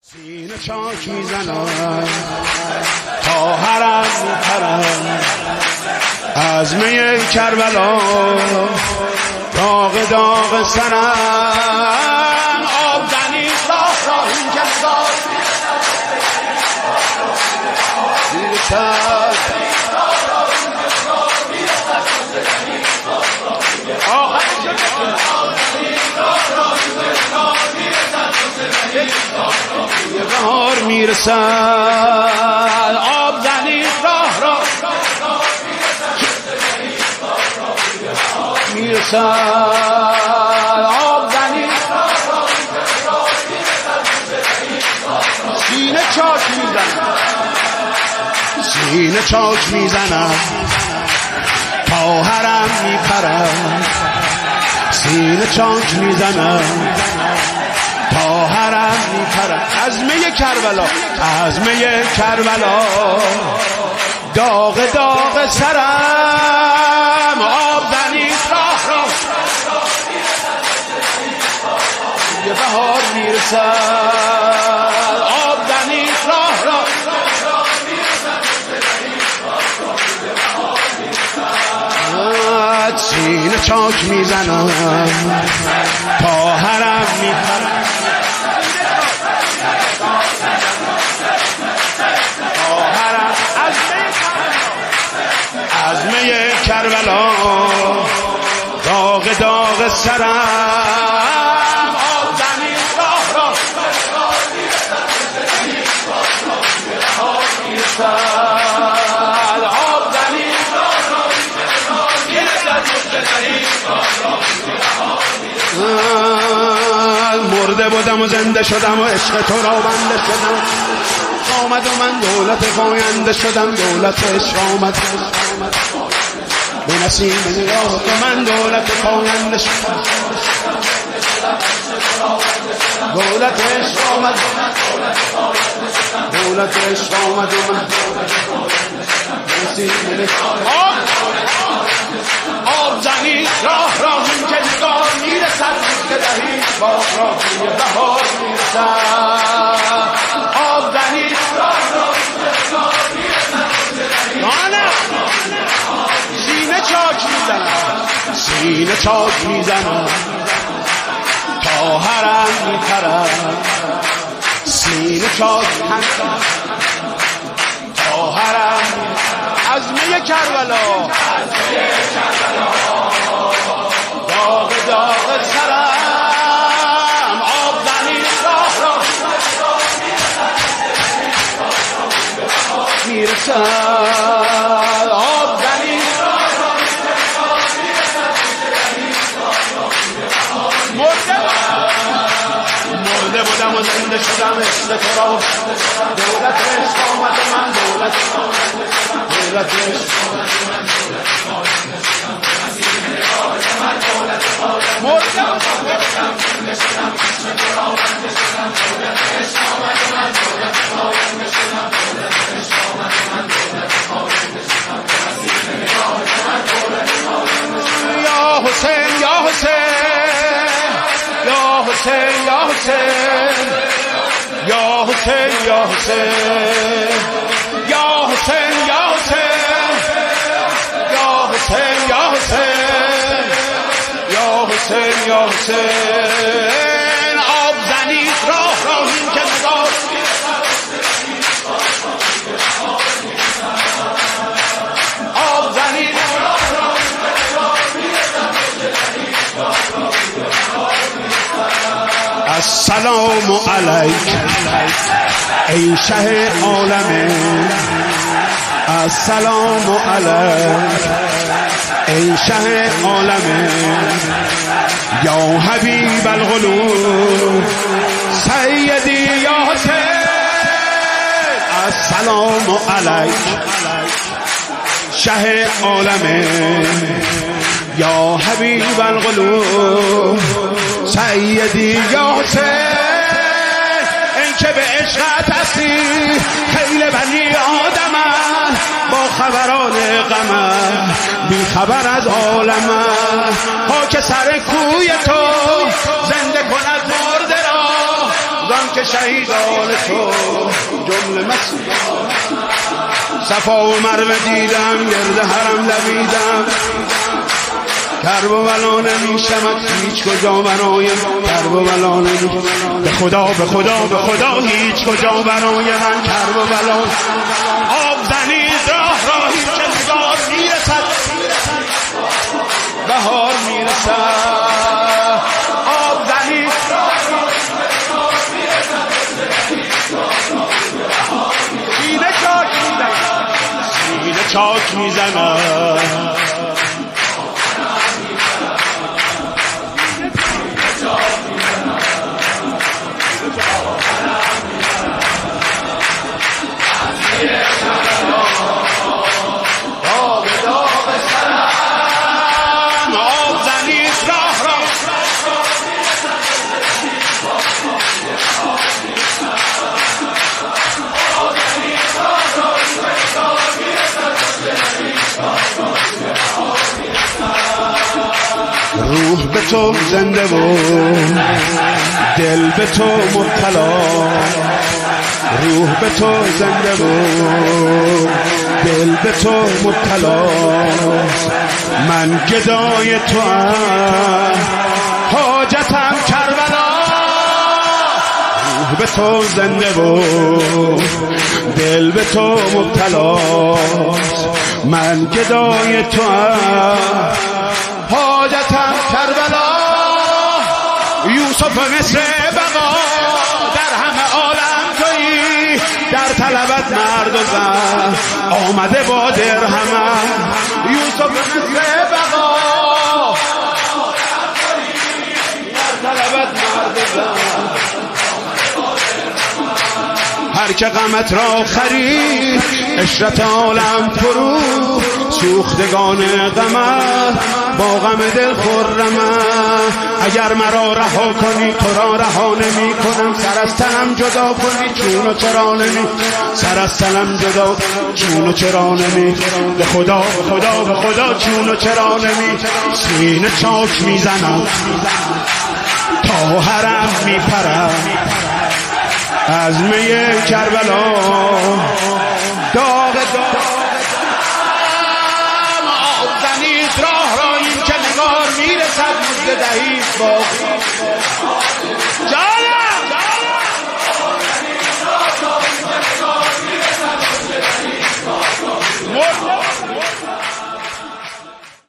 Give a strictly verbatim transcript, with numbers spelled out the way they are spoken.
سینه چاک میزنم تا حرم میپرم از می کربلا داغ داغ سرم آب دنی راه راه این کسار یه بهار میرسد آب دنی راه راه میرسد آب دنی سینه چاک میزنم سینه چاک میزنم تا حرم میپرم سینه چاک میزنم تا حرم میپرم از می کربلا از می کربلا داغ داغ سرم آب دنی راه راه یه بهار میرسد آب دنی راه راه سینه چاک میزنم تا حرم میپرم تا حرم از می کربلا داغ داغ سرم آب دنی راه راه آب دنی مرده بودم و زنده شدم و عشق تو را بنده شدم آمد و من دولت پاینده شدم دولت عشق آمد به نسیم نگاه تو من دولت پاینده شدم دولت عشق آمد دولت عشق آمد و من نسیم نگاه آب زنی راه راه این که نگاه میرسد که دهی باغ راه یه بهار میرسد آب زنی راه راه سینه چاک میزنم سینه چاک میزنم تا حرم میپرم سینه چاک میزنم تا حرم از می کربلا داغ داغ سرم آب دنی راه راه میرسد آب دنی مرده بودم و زنده شدم عشق تو را دولت عشق آمد و من دولت دولت عشق مرده یا حسین یا حسین یا حسین یا حسین یا حسین یا حسین یا حسین یا حسین یا حسین یا حسین یا حسین یا حسین آب زنی راه راه این که نگاه آب زنی راه راه السلام علیک ای شه عالمه السلام علیک ای شه عالمه یا حبیب القلوب سیدی یا حسین السلام علیک شه عالمه یا حبیب القلوب سیدی یا حسین این که به عشقت هستی خیل بنی آدم با خبران غم بی خبر از عالم خاک سر کوی تو زنده کند مرده را زن که شهیدان تو جمله مسیحا صفا و مروه دیدم گرد حرم دویدم کرب و بلا نمیشمد هیچ کجا برای کرب و بلا نمیشمد به خدا به خدا به خدا هیچ کجا برای من کرب و بلا آب زنید راه راهی که نگار میرسد بهار میرسد آب زنید سینه چاک میزند سینه چاک میزند روح به تو زنده و دل به تو مبتلا روح به تو زنده و دل به تو مبتلا من گدای تو ام حاجتم کربلا روح به تو زنده و دل به تو مبتلا من گدای تو ام حاجتم کربلا یوسف مصر بقا در همه عالم تویی در طلبت مرد و زن آمده با درهم یوسف مصر بقا در طلبت مرد و زن هر که غمت را خرید عشرت عالم فرو سوختگان غمت با غم دل خرمم اگر مرا رها کنی تو را رها نمی کنم سر از تنم جدا کنی چون و چرا نمی سر از تنم جدا چون و چرا نمی به خدا به خدا به خدا چون و چرا نمی سینه چاک میزنم تا حرم میپرم از می کربلا داغ داغ آب زنید راه را این که نگار میرسد مزد دهید باقی جانم